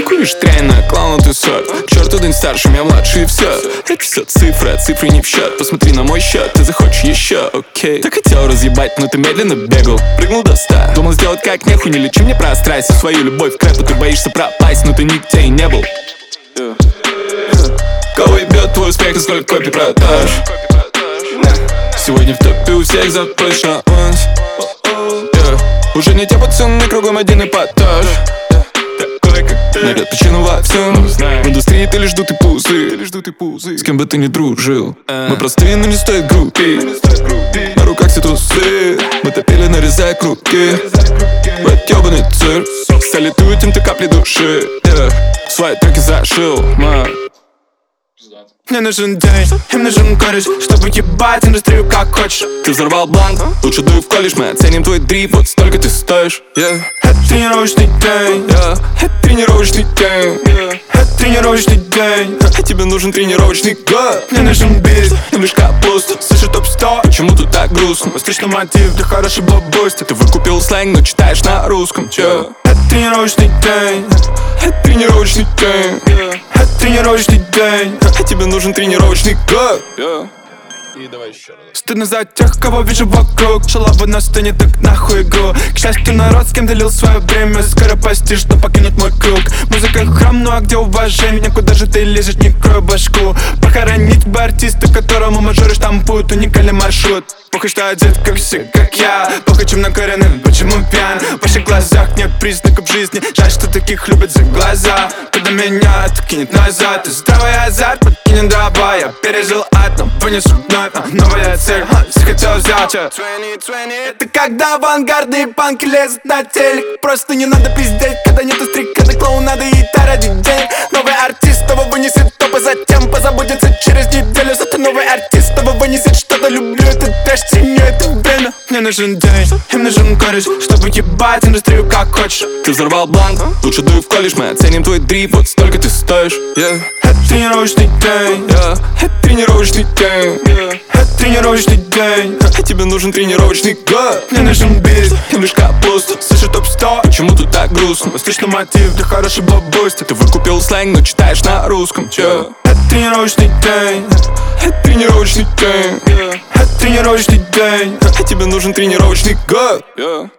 Куришь тройно, клоун, ты сорт. К черту день старше, меня младше и все. Это все цифры, цифры не в счет. Посмотри на мой счет, ты захочешь еще, окей. Так хотел разъебать, но ты медленно бегал. Прыгнул до 100, думал сделать как нехуй. Не лечи мне про страсть и свою любовь к рэпу. Ты боишься пропасть, но ты нигде и не был. Кого ебет твой успех и сколько копий продаж? Сегодня в топе у всех за твой шанс. Уже не те пацаны, кругом один эпатаж. Такой, как ты, найдет причину во всем. В индустрии ты лишь дутый пузырь. С кем бы ты ни дружил, мы простые, но не стоит группи. На руках все трусы, мы топили, нарезая круги. В этот ёбаный цирк салютуют им ты капли души. Свои треки зашил, Мне нужен день, им нужен кореш, чтобы ебать индустрию как хочешь. Ты взорвал бланк, лучше дуй в колледж. Мы оценим твой дрип, вот столько ты стоишь. Это тренировочный день, Это тренировочный день, это тренировочный день. а тебе нужен тренировочный год. Мне нужен бит, Им лишь капуста. слышу топ-100. Почему тут так грустно? Встречный мотив для хорошей бабости. Ты выкупил сленг, но читаешь на русском. Чё? Это тренировочный день, Это тренировочный день, это тренировочный день. а тебе нужен тренировочный год. И давай еще раз. Стыдно за тех, кого вижу вокруг. Шалава на сцене, так нахуй игру. К счастью, народ, с кем делил свое время, скоро постишь, что покинет мой круг. Музыка храм, ну а где уважение? Куда же ты лезешь, не крой башку? Похоронить бы артиста, которому мажоры штампуют уникальный маршрут. Похуй, что одет как все, как я. Похуй, чем накоренный, почему пьян. В ваших глазах нет признаков жизни. Жаль, что таких любят за глаза. Когда меня это кинет назад, и здравый азарт подкинет дрова. Я пережил ад, но вынесу вновь новая цель, захотел взять 2020. Это когда авангардные панки лезут на телек. Просто не надо пиздеть, когда нету стрик, когда клоунада и та ради денег. Новый артист его вынесет топа, затем позаботится через неделю. Зато новый артист его вынесет что-то. Люблю этот трэш, ценю это время. Мне нужен день, им нужен кореш, чтобы ебать индустрию как хочешь. Ты взорвал бланк, лучше дуй в колледж. Мы оценим твой дрип, вот столько ты стоишь. Это тренировочный день, Это тренировочный день, это тренировочный день. а тебе нужен тренировочный год. Мне нужен бит, Им лишь капуста. слышу топ-100. Почему тут так грустно? Встречный мотив для хорошей бабости. Ты выкупил сленг, но читаешь на русском. Чё? Это тренировочный день, Это тренировочный день, это тренировочный день. а тебе нужен тренировочный год.